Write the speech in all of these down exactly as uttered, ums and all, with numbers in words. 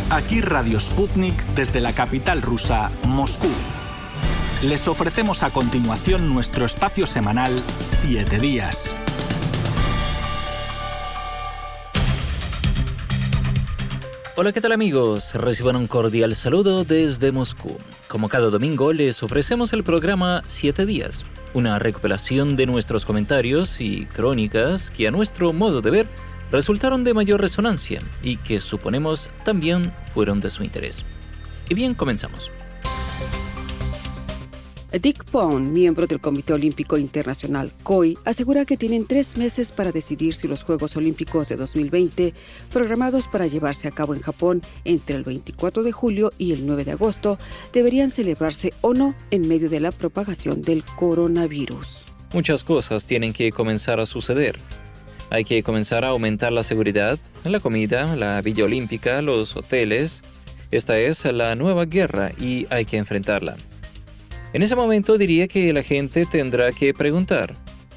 Aquí Radio Sputnik desde la capital rusa, Moscú. Les ofrecemos a continuación nuestro espacio semanal Siete Días. Hola, ¿qué tal amigos? Reciban un cordial saludo desde Moscú. Como cada domingo les ofrecemos el programa Siete Días, una recopilación de nuestros comentarios y crónicas que a nuestro modo de ver resultaron de mayor resonancia y que suponemos también fueron de su interés. Y bien, comenzamos. Dick Pound, miembro del Comité Olímpico Internacional C O I, asegura que tienen tres meses para decidir si los Juegos Olímpicos de dos mil veinte, programados para llevarse a cabo en Japón entre el veinticuatro de julio y el nueve de agosto, deberían celebrarse o no en medio de la propagación del coronavirus. Muchas cosas tienen que comenzar a suceder. Hay que comenzar a aumentar la seguridad, la comida, la villa olímpica, los hoteles. Esta es la nueva guerra y hay que enfrentarla. En ese momento diría que la gente tendrá que preguntar,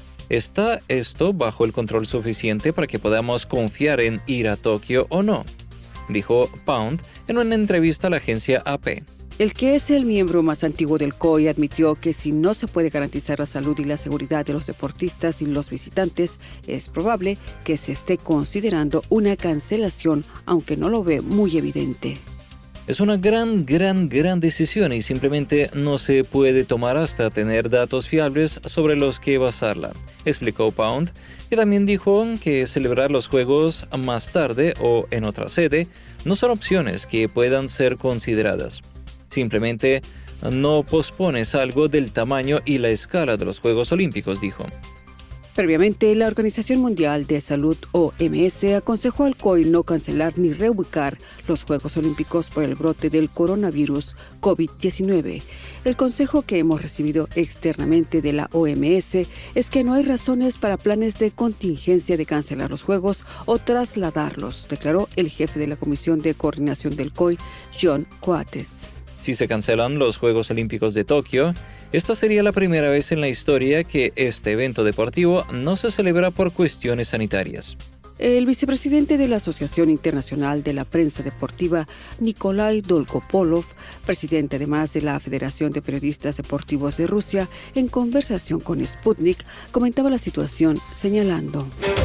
¿está esto bajo el control suficiente para que podamos confiar en ir a Tokio o no?, dijo Pound en una entrevista a la agencia A P. El que es el miembro más antiguo del C O I admitió que si no se puede garantizar la salud y la seguridad de los deportistas y los visitantes, es probable que se esté considerando una cancelación, aunque no lo ve muy evidente. Es una gran, gran, gran decisión y simplemente no se puede tomar hasta tener datos fiables sobre los que basarla, explicó Pound, que también dijo que celebrar los Juegos más tarde o en otra sede no son opciones que puedan ser consideradas. Simplemente no pospones algo del tamaño y la escala de los Juegos Olímpicos, dijo. Previamente, la Organización Mundial de Salud, O M S, aconsejó al C O I no cancelar ni reubicar los Juegos Olímpicos por el brote del coronavirus COVID diecinueve. El consejo que hemos recibido externamente de la O M S es que no hay razones para planes de contingencia de cancelar los Juegos o trasladarlos, declaró el jefe de la Comisión de Coordinación del C O I, John Coates. Si se cancelan los Juegos Olímpicos de Tokio, esta sería la primera vez en la historia que este evento deportivo no se celebra por cuestiones sanitarias. El vicepresidente de la Asociación Internacional de la Prensa Deportiva, Nikolai Dolgopolov, presidente además de la Federación de Periodistas Deportivos de Rusia, en conversación con Sputnik, comentaba la situación señalando: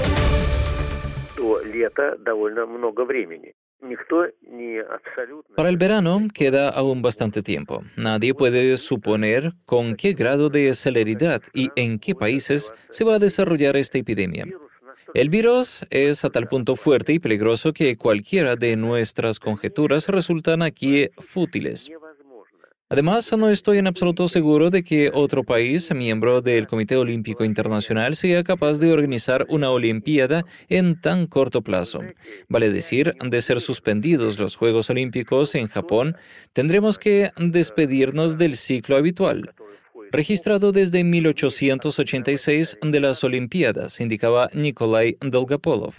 Para el verano queda aún bastante tiempo. Nadie puede suponer con qué grado de celeridad y en qué países se va a desarrollar esta epidemia. El virus es a tal punto fuerte y peligroso que cualquiera de nuestras conjeturas resultan aquí fútiles. Además, no estoy en absoluto seguro de que otro país, miembro del Comité Olímpico Internacional, sea capaz de organizar una Olimpiada en tan corto plazo. Vale decir, de ser suspendidos los Juegos Olímpicos en Japón, tendremos que despedirnos del ciclo habitual, registrado desde mil ochocientos ochenta y seis de las Olimpiadas, indicaba Nikolai Dolgopolov.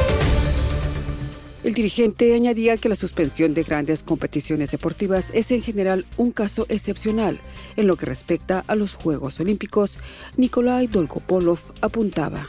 El dirigente añadía que la suspensión de grandes competiciones deportivas es en general un caso excepcional. En lo que respecta a los Juegos Olímpicos, Nikolai Dolgopolov apuntaba: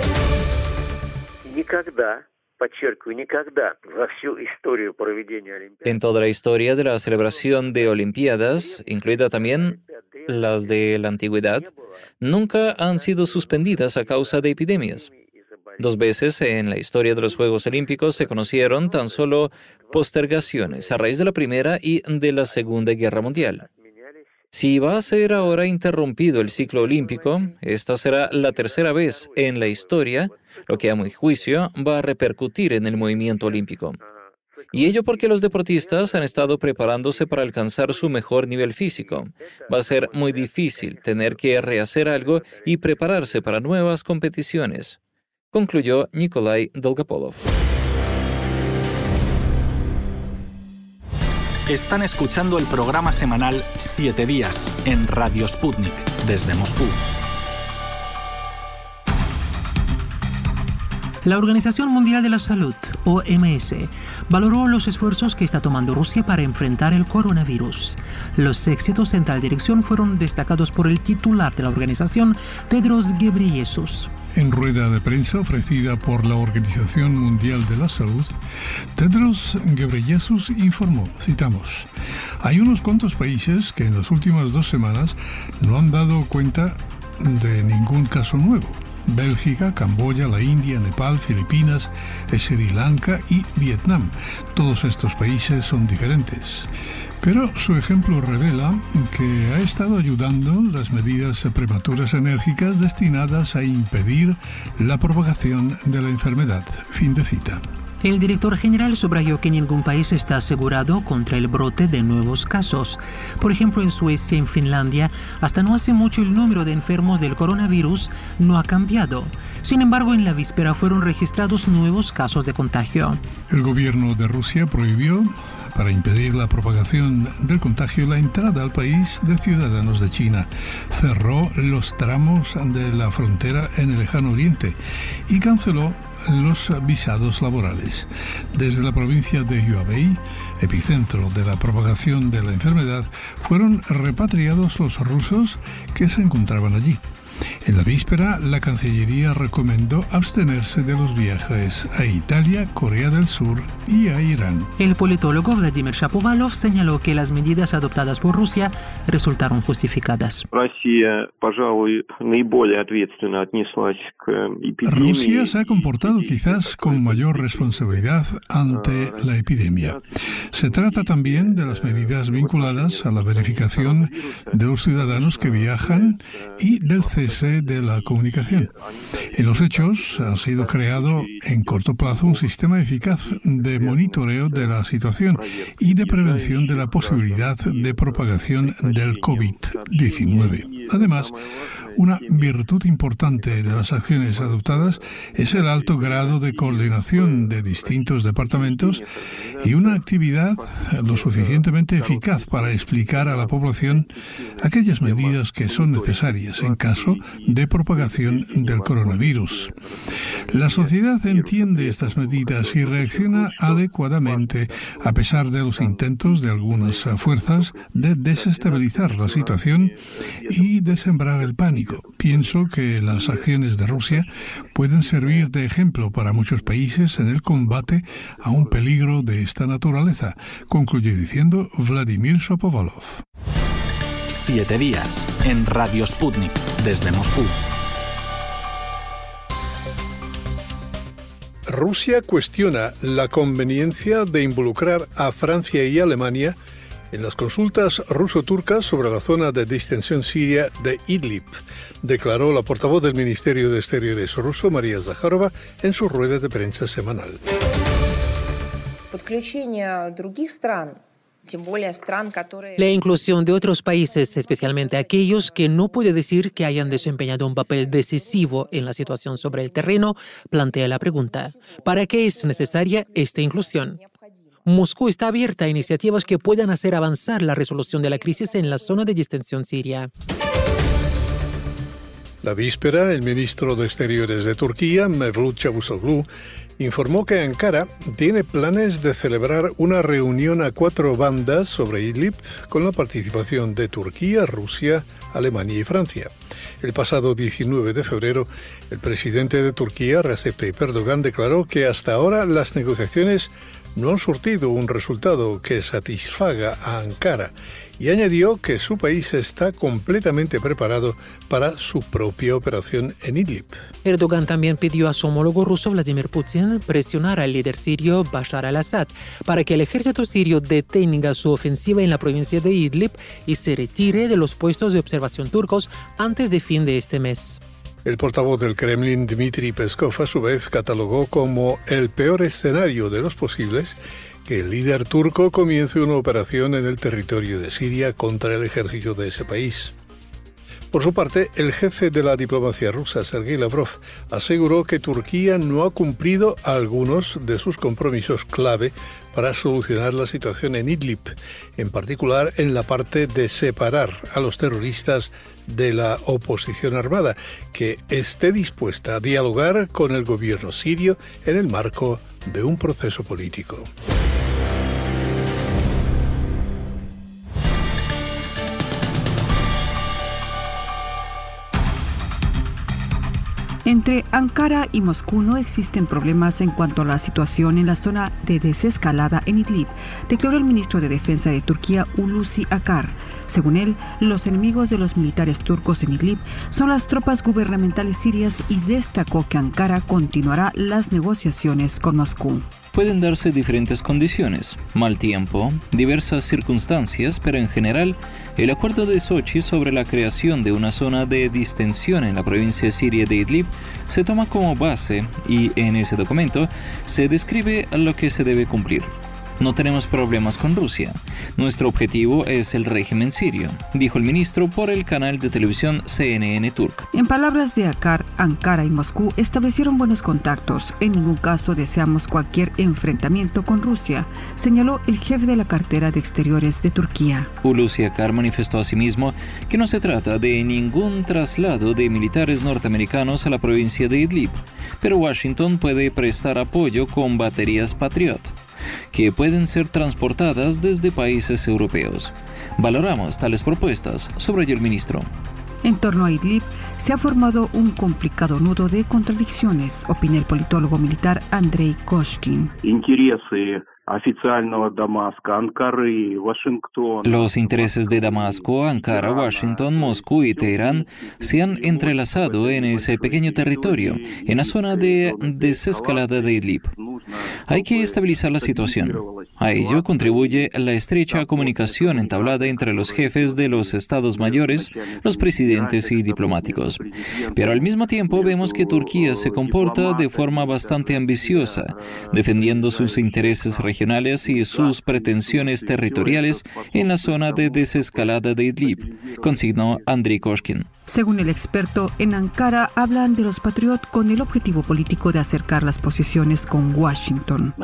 En toda la historia de la celebración de Olimpiadas, incluida también las de la antigüedad, nunca han sido suspendidas a causa de epidemias. Dos veces en la historia de los Juegos Olímpicos se conocieron tan solo postergaciones a raíz de la Primera y de la Segunda Guerra Mundial. Si va a ser ahora interrumpido el ciclo olímpico, esta será la tercera vez en la historia, lo que a mi juicio va a repercutir en el movimiento olímpico. Y ello porque los deportistas han estado preparándose para alcanzar su mejor nivel físico. Va a ser muy difícil tener que rehacer algo y prepararse para nuevas competiciones, concluyó Nikolai Dolgopolov. Están escuchando el programa semanal Siete Días en Radio Sputnik desde Moscú. La Organización Mundial de la Salud, O M S, valoró los esfuerzos que está tomando Rusia para enfrentar el coronavirus. Los éxitos en tal dirección fueron destacados por el titular de la organización, Tedros Ghebreyesus. En rueda de prensa ofrecida por la Organización Mundial de la Salud, Tedros Ghebreyesus informó, citamos, «Hay unos cuantos países que en las últimas dos semanas no han dado cuenta de ningún caso nuevo. Bélgica, Camboya, la India, Nepal, Filipinas, Sri Lanka y Vietnam. Todos estos países son diferentes». Pero su ejemplo revela que ha estado ayudando las medidas prematuras enérgicas destinadas a impedir la propagación de la enfermedad. Fin de cita. El director general subrayó que ningún país está asegurado contra el brote de nuevos casos. Por ejemplo, en Suecia y en Finlandia, hasta no hace mucho el número de enfermos del coronavirus no ha cambiado. Sin embargo, en la víspera fueron registrados nuevos casos de contagio. El gobierno de Rusia prohibió, para impedir la propagación del contagio, la entrada al país de ciudadanos de China. Cerró los tramos de la frontera en el lejano oriente y canceló los visados laborales. Desde la provincia de Hubei, epicentro de la propagación de la enfermedad, fueron repatriados los rusos que se encontraban allí. En la víspera, la Cancillería recomendó abstenerse de los viajes a Italia, Corea del Sur y a Irán. El politólogo Vladimir Shapovalov señaló que las medidas adoptadas por Rusia resultaron justificadas. Rusia se ha comportado quizás con mayor responsabilidad ante la epidemia. Se trata también de las medidas vinculadas a la verificación de los ciudadanos que viajan y del cese de la comunicación. En los hechos, ha sido creado en corto plazo un sistema eficaz de monitoreo de la situación y de prevención de la posibilidad de propagación del covid diecinueve. Además, una virtud importante de las acciones adoptadas es el alto grado de coordinación de distintos departamentos y una actividad lo suficientemente eficaz para explicar a la población aquellas medidas que son necesarias en caso de propagación del coronavirus. La sociedad entiende estas medidas y reacciona adecuadamente a pesar de los intentos de algunas fuerzas de desestabilizar la situación y de sembrar el pánico. Pienso que las acciones de Rusia pueden servir de ejemplo para muchos países en el combate a un peligro de esta naturaleza, concluye diciendo Vladimir Shapovalov. Siete días en Radio Sputnik desde Moscú. Rusia cuestiona la conveniencia de involucrar a Francia y Alemania en las consultas ruso-turcas sobre la zona de distensión siria de Idlib, declaró la portavoz del Ministerio de Exteriores ruso, María Zakharova, en su rueda de prensa semanal. La inclusión de otros países, especialmente aquellos que no puede decir que hayan desempeñado un papel decisivo en la situación sobre el terreno, plantea la pregunta: ¿para qué es necesaria esta inclusión? Moscú está abierta a iniciativas que puedan hacer avanzar la resolución de la crisis en la zona de distensión siria. La víspera, el ministro de Exteriores de Turquía, Mevlut Çavuşoğlu, informó que Ankara tiene planes de celebrar una reunión a cuatro bandas sobre Idlib con la participación de Turquía, Rusia, Alemania y Francia. El pasado diecinueve de febrero, el presidente de Turquía, Recep Tayyip Erdogan, declaró que hasta ahora las negociaciones no han surtido un resultado que satisfaga a Ankara y añadió que su país está completamente preparado para su propia operación en Idlib. Erdogan también pidió a su homólogo ruso Vladimir Putin presionar al líder sirio Bashar al-Assad para que el ejército sirio detenga su ofensiva en la provincia de Idlib y se retire de los puestos de observación turcos antes de fin de este mes. El portavoz del Kremlin, Dmitry Peskov, a su vez catalogó como el peor escenario de los posibles que el líder turco comience una operación en el territorio de Siria contra el ejército de ese país. Por su parte, el jefe de la diplomacia rusa, Sergei Lavrov, aseguró que Turquía no ha cumplido algunos de sus compromisos clave para solucionar la situación en Idlib, en particular en la parte de separar a los terroristas de la oposición armada, que esté dispuesta a dialogar con el gobierno sirio en el marco de un proceso político. En Entre Ankara y Moscú no existen problemas en cuanto a la situación en la zona de desescalada en Idlib, declaró el ministro de Defensa de Turquía, Hulusi Akar. Según él, los enemigos de los militares turcos en Idlib son las tropas gubernamentales sirias y destacó que Ankara continuará las negociaciones con Moscú. Pueden darse diferentes condiciones, mal tiempo, diversas circunstancias, pero en general, el acuerdo de Sochi sobre la creación de una zona de distensión en la provincia siria de Idlib se toma como base y en ese documento se describe lo que se debe cumplir. No tenemos problemas con Rusia. Nuestro objetivo es el régimen sirio, dijo el ministro por el canal de televisión C N N Turk. En palabras de Akar, Ankara y Moscú establecieron buenos contactos. En ningún caso deseamos cualquier enfrentamiento con Rusia, señaló el jefe de la cartera de Exteriores de Turquía. Hulusi Akar manifestó asimismo que no se trata de ningún traslado de militares norteamericanos a la provincia de Idlib, pero Washington puede prestar apoyo con baterías Patriot, que pueden ser transportadas desde países europeos. Valoramos tales propuestas, subrayó el ministro. En torno a Idlib se ha formado un complicado nudo de contradicciones, opina el politólogo militar Andrei Koshkin. Los intereses de Damasco, Ankara, Washington, Moscú y Teherán se han entrelazado en ese pequeño territorio, en la zona de desescalada de Idlib. Hay que estabilizar la situación. A ello contribuye la estrecha comunicación entablada entre los jefes de los estados mayores, los presidentes y diplomáticos. Pero al mismo tiempo vemos que Turquía se comporta de forma bastante ambiciosa, defendiendo sus intereses regionales y sus pretensiones territoriales en la zona de desescalada de Idlib, consignó Andrei Koshkin. Según el experto, en Ankara hablan de los Patriot con el objetivo político de acercar las posiciones con Washington.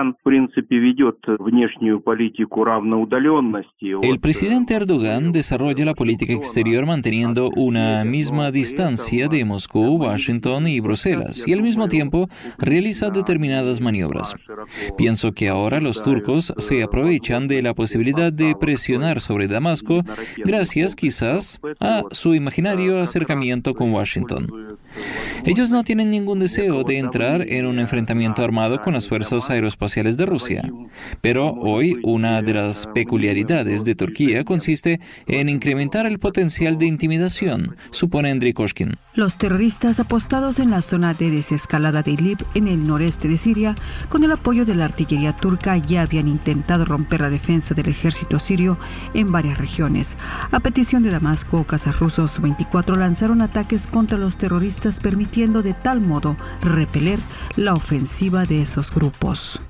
El presidente Erdogan desarrolla la política exterior manteniendo una misma distancia de Moscú, Washington y Bruselas, y al mismo tiempo realiza determinadas maniobras. Pienso que ahora los turcos se aprovechan de la posibilidad de presionar sobre Damasco gracias quizás a su imaginario acercamiento con Washington. Ellos no tienen ningún deseo de entrar en un enfrentamiento armado con las fuerzas aeroespaciales de Rusia. Pero hoy una de las peculiaridades de Turquía consiste en incrementar el potencial de intimidación, supone Andrei Koshkin. Los terroristas apostados en la zona de desescalada de Idlib, en el noreste de Siria, con el apoyo de la artillería turca, ya habían intentado romper la defensa del ejército sirio en varias regiones. A petición de Damasco, cazas rusos veinticuatro lanzaron ataques contra los terroristas, permitiendo de tal modo repeler la ofensiva de esos grupos.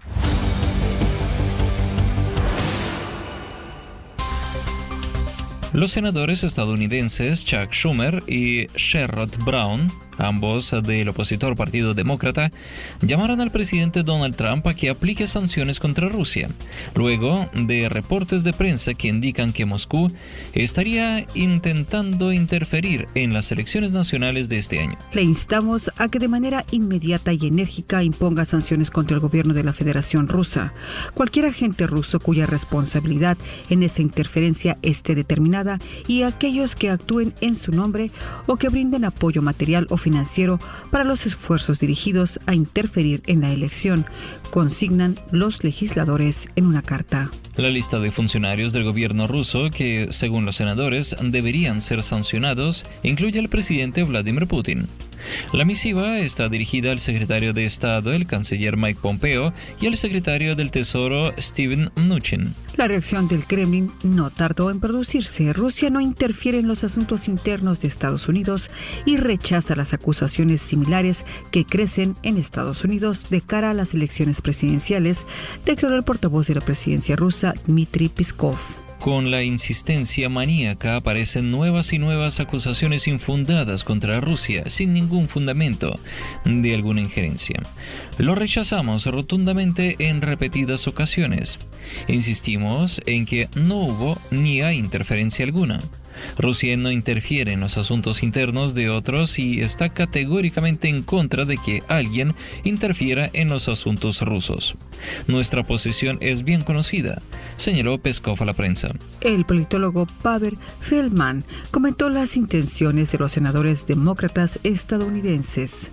Los senadores estadounidenses Chuck Schumer y Sherrod Brown, ambos del opositor Partido Demócrata, llamaron al presidente Donald Trump a que aplique sanciones contra Rusia, luego de reportes de prensa que indican que Moscú estaría intentando interferir en las elecciones nacionales de este año. Le instamos a que de manera inmediata y enérgica imponga sanciones contra el gobierno de la Federación Rusa. Cualquier agente ruso cuya responsabilidad en esta interferencia esté determinada y aquellos que actúen en su nombre o que brinden apoyo material o financiero para los esfuerzos dirigidos a interferir en la elección, consignan los legisladores en una carta. La lista de funcionarios del gobierno ruso que, según los senadores, deberían ser sancionados incluye al presidente Vladimir Putin. La misiva está dirigida al secretario de Estado, el canciller Mike Pompeo, y al secretario del Tesoro, Steven Mnuchin. La reacción del Kremlin no tardó en producirse. Rusia no interfiere en los asuntos internos de Estados Unidos y rechaza las acusaciones similares que crecen en Estados Unidos de cara a las elecciones presidenciales, declaró el portavoz de la presidencia rusa, Dmitry Peskov. Con la insistencia maníaca aparecen nuevas y nuevas acusaciones infundadas contra Rusia sin ningún fundamento de alguna injerencia. Lo rechazamos rotundamente en repetidas ocasiones. Insistimos en que no hubo ni hay interferencia alguna. Rusia no interfiere en los asuntos internos de otros y está categóricamente en contra de que alguien interfiera en los asuntos rusos. Nuestra posición es bien conocida. señaló Peskov a la prensa. El politólogo Pavel Feldman comentó las intenciones de los senadores demócratas estadounidenses.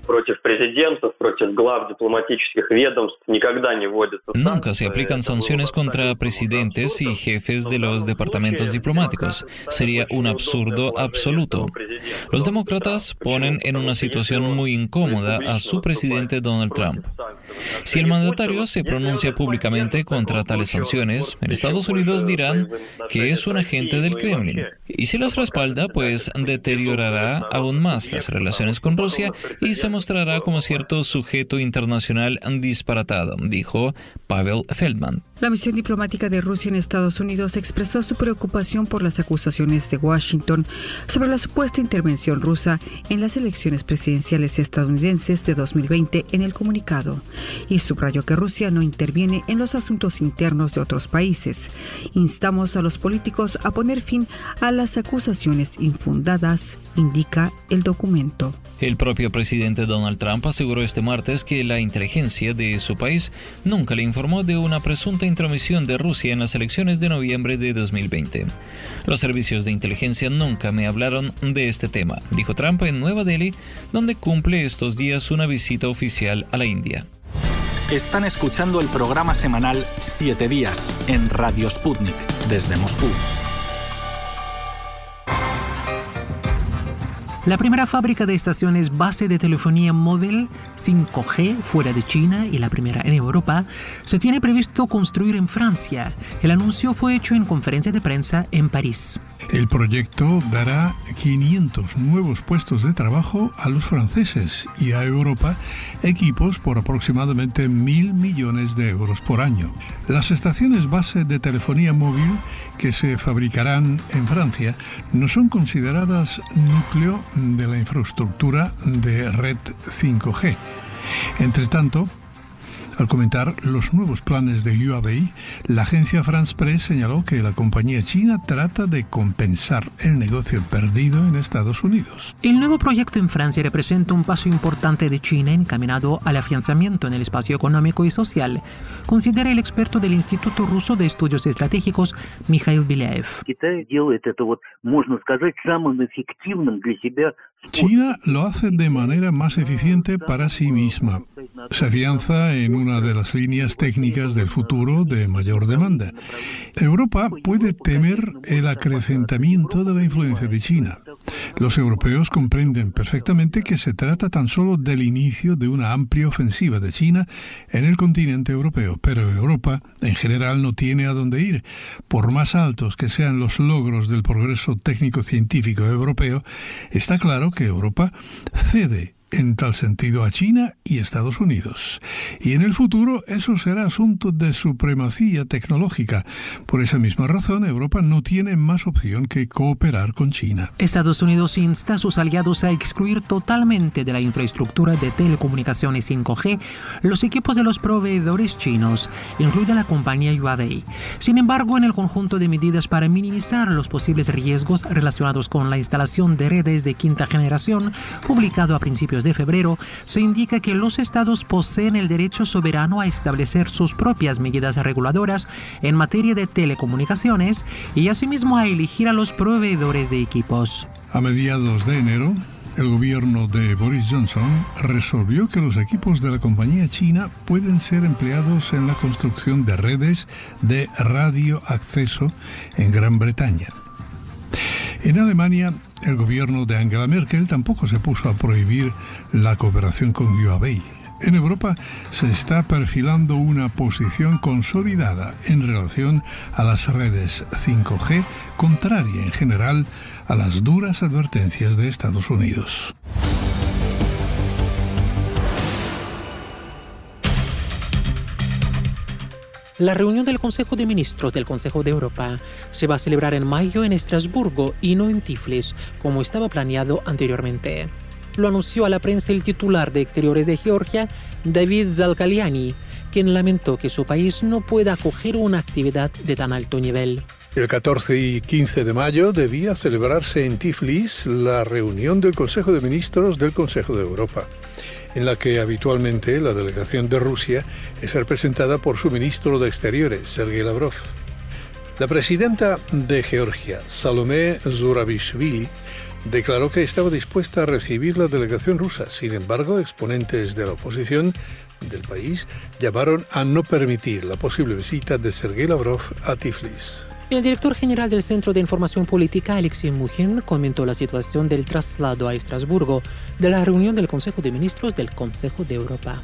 Nunca se aplican sanciones contra presidentes y jefes de los departamentos diplomáticos. Sería un absurdo absoluto. Los demócratas ponen en una situación muy incómoda a su presidente Donald Trump. Si el mandatario se pronuncia públicamente contra tales sanciones, en Estados Unidos dirán que es un agente del Kremlin. Y si las respalda, pues deteriorará aún más las relaciones con Rusia y se mostrará como cierto sujeto internacional disparatado, dijo Pavel Feldman. La misión diplomática de Rusia en Estados Unidos expresó su preocupación por las acusaciones de Washington sobre la supuesta intervención rusa en las elecciones presidenciales estadounidenses de dos mil veinte en el comunicado, y subrayó que Rusia no interviene en los asuntos internos de otros países. Instamos a los políticos a poner fin a las acusaciones infundadas, indica el documento. El propio presidente Donald Trump aseguró este martes que la inteligencia de su país nunca le informó de una presunta intromisión de Rusia en las elecciones de noviembre de dos mil veinte. Los servicios de inteligencia nunca me hablaron de este tema, dijo Trump en Nueva Delhi, donde cumple estos días una visita oficial a la India. Están escuchando el programa semanal Siete Días en Radio Sputnik desde Moscú. La primera fábrica de estaciones base de telefonía móvil cinco G fuera de China y la primera en Europa se tiene previsto construir en Francia. El anuncio fue hecho en conferencia de prensa en París. El proyecto dará quinientos nuevos puestos de trabajo a los franceses y a Europa equipos por aproximadamente mil millones de euros por año. Las estaciones base de telefonía móvil que se fabricarán en Francia no son consideradas núcleo de la infraestructura de red cinco G. Entre tanto, al comentar los nuevos planes de Huawei, la agencia France Press señaló que la compañía china trata de compensar el negocio perdido en Estados Unidos. El nuevo proyecto en Francia representa un paso importante de China encaminado al afianzamiento en el espacio económico y social, considera el experto del Instituto Ruso de Estudios Estratégicos, Mikhail Belyaev. China lo hace de manera más eficiente para sí misma. Se afianza en una de las líneas técnicas del futuro de mayor demanda. Europa puede temer el acrecentamiento de la influencia de China. Los europeos comprenden perfectamente que se trata tan solo del inicio de una amplia ofensiva de China en el continente europeo, pero Europa en general no tiene a dónde ir. Por más altos que sean los logros del progreso técnico-científico europeo, está claro que Europa cede en tal sentido a China y Estados Unidos. Y en el futuro eso será asunto de supremacía tecnológica. Por esa misma razón, Europa no tiene más opción que cooperar con China. Estados Unidos insta a sus aliados a excluir totalmente de la infraestructura de telecomunicaciones cinco G los equipos de los proveedores chinos, incluida la compañía Huawei. Sin embargo, en el conjunto de medidas para minimizar los posibles riesgos relacionados con la instalación de redes de quinta generación, publicado a principios de febrero, se indica que los estados poseen el derecho soberano a establecer sus propias medidas reguladoras en materia de telecomunicaciones y asimismo a elegir a los proveedores de equipos. A mediados de enero, el gobierno de Boris Johnson resolvió que los equipos de la compañía china pueden ser empleados en la construcción de redes de radioacceso en Gran Bretaña. En Alemania, el gobierno de Angela Merkel tampoco se puso a prohibir la cooperación con Huawei. En Europa se está perfilando una posición consolidada en relación a las redes cinco G, contraria en general a las duras advertencias de Estados Unidos. La reunión del Consejo de Ministros del Consejo de Europa se va a celebrar en mayo en Estrasburgo y no en Tiflis, como estaba planeado anteriormente. Lo anunció a la prensa el titular de Exteriores de Georgia, David Zalkaliani, quien lamentó que su país no pueda acoger una actividad de tan alto nivel. El catorce y quince de mayo debía celebrarse en Tiflis la reunión del Consejo de Ministros del Consejo de Europa, en la que habitualmente la delegación de Rusia es representada por su ministro de Exteriores, Sergei Lavrov. La presidenta de Georgia, Salomé Zurabishvili, declaró que estaba dispuesta a recibir la delegación rusa. Sin embargo, exponentes de la oposición del país llamaron a no permitir la posible visita de Sergei Lavrov a Tiflis. El director general del Centro de Información Política, Alexei Mukhin, comentó la situación del traslado a Estrasburgo de la reunión del Consejo de Ministros del Consejo de Europa.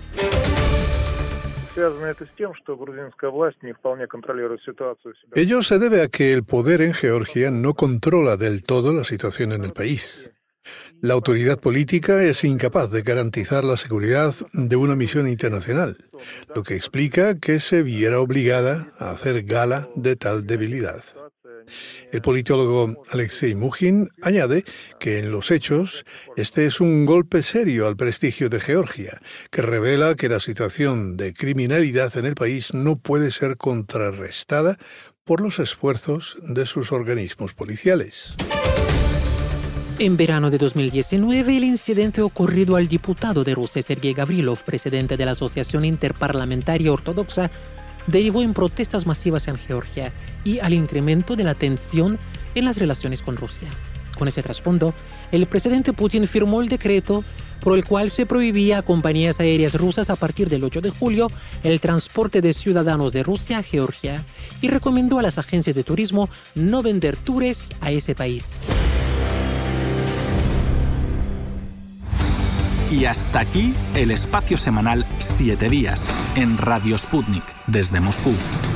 Ello se debe a que el poder en Georgia no controla del todo la situación en el país. La autoridad política es incapaz de garantizar la seguridad de una misión internacional, lo que explica que se viera obligada a hacer gala de tal debilidad. El politólogo Alexei Mukhin añade que en los hechos este es un golpe serio al prestigio de Georgia, que revela que la situación de criminalidad en el país no puede ser contrarrestada por los esfuerzos de sus organismos policiales. En verano de dos mil diecinueve, el incidente ocurrido al diputado de Rusia, Sergei Gavrilov, presidente de la Asociación Interparlamentaria Ortodoxa, derivó en protestas masivas en Georgia y al incremento de la tensión en las relaciones con Rusia. Con ese trasfondo, el presidente Putin firmó el decreto por el cual se prohibía a compañías aéreas rusas a partir del ocho de julio el transporte de ciudadanos de Rusia a Georgia y recomendó a las agencias de turismo no vender tours a ese país. Y hasta aquí el espacio semanal Siete Días en Radio Sputnik desde Moscú.